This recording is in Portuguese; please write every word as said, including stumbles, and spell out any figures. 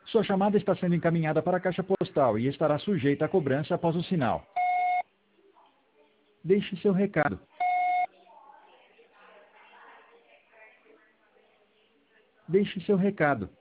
Sua chamada está sendo encaminhada para a caixa postal e estará sujeita a cobrança após o sinal. Deixe seu recado. Deixe seu recado.